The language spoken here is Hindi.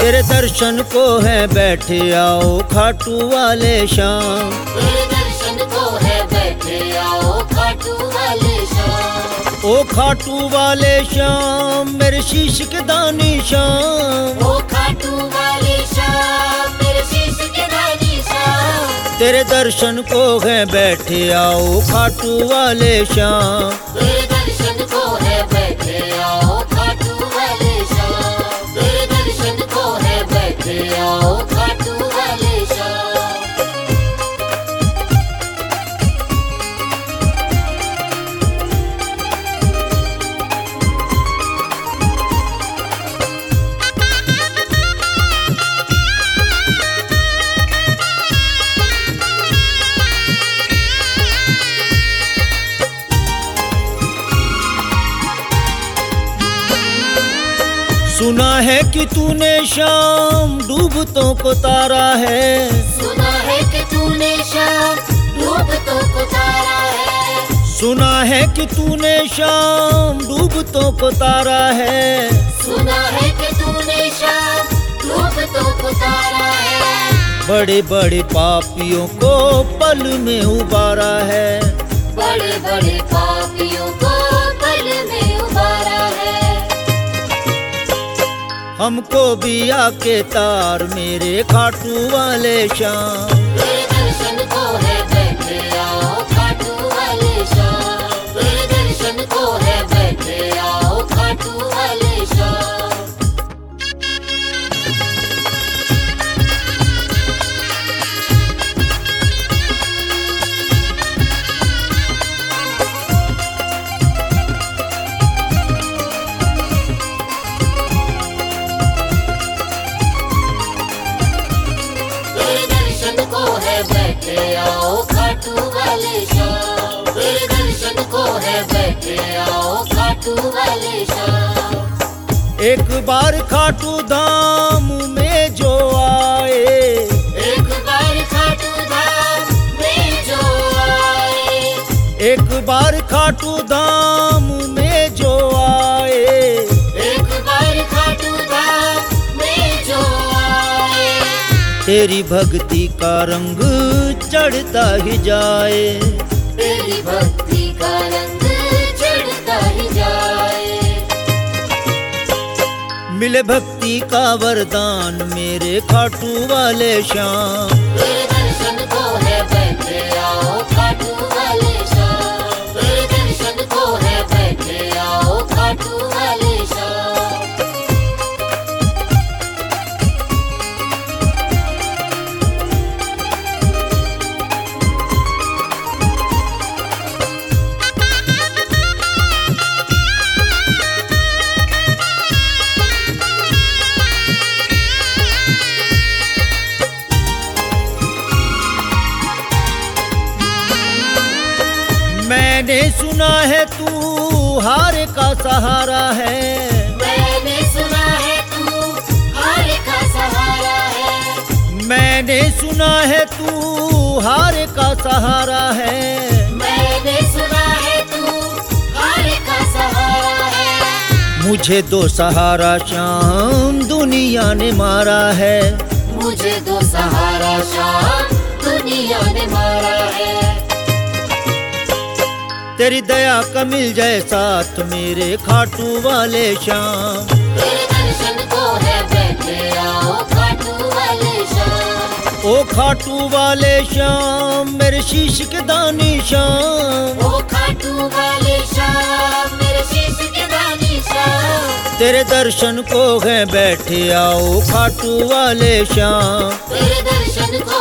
तेरे दर्शन को है बैठे आओ खाटू वाले श्याम। तेरे दर्शन को है बैठे आओ खाटू वाले श्याम। ओ खाटू वाले श्याम मेरे शीश के दानी श्याम। ओ खाटू वाले श्याम मेरे शीश के दानी श्याम। तेरे दर्शन को है बैठे आओ खाटू वाले श्याम। तेरे दर्शन को है बैठे आओ खाटू वाले श्याम। तेरे दर्शन को है बैठे आओ खाटू वाले श्याम। सुना है कि तूने शाम डूबतों को तारा है। सुना है कि तूने शाम डूबतों को तारा है। सुना है कि तूने शाम डूबतों को तारा है। सुना है कि तूने शाम डूबतों को तारा है। बड़े बड़े पापियों को पल में उबारा है। बड़े बड़े पापियों को पल में उबारा है। हमको भी आके तार मेरे खाटू वाले श्याम। तेरे दर्शन को है बैठे आओ खाटू वाले श्याम। तेरे दर्शन को है बैठे आओ खाटू वाले श्याम। बैठे आओ खाटू वाले श्याम। तेरे दर्शन को है बैठे आओ खाटू वाले श्याम। एक बार खाटू धाम में जो आए। एक बार खाटू धाम में जो आए। एक बार खाटू धाम में जो आए। एक बार खाटू धाम में जो आए। तेरी भक्ति का रंग चढ़ता ही जाए। तेरी भक्ति का रंग चढ़ता ही जाए। मिले भक्ति का वरदान मेरे खाटू वाले श्याम। तेरे दर्शन को है बैठे आओ खाटू वाले श्याम। तेरे दर्शन को है बैठे आओ खाटू वाले श्याम। मैंने सुना है तू हार का सहारा है। मैंने सुना है तू हार का सहारा है। मैंने सुना है तू हार का सहारा है। मैंने सुना है तू हार का सहारा है। मुझे दो सहारा श्याम दुनिया ने मारा है। मुझे दो सहारा श्याम दुनिया ने मारा है। तेरी दया का मिल जाए साथ मेरे खाटू वाले श्याम। तेरे दर्शन को है बैठे आओ खाटू वाले श्याम। ओ खाटू वाले श्याम मेरे शीश के दानी श्याम। ओ खाटू वाले श्याम मेरे शीश के दानी श्याम। तेरे दर्शन को है बैठे आओ खाटू वाले श्याम। तेरे दर्शन को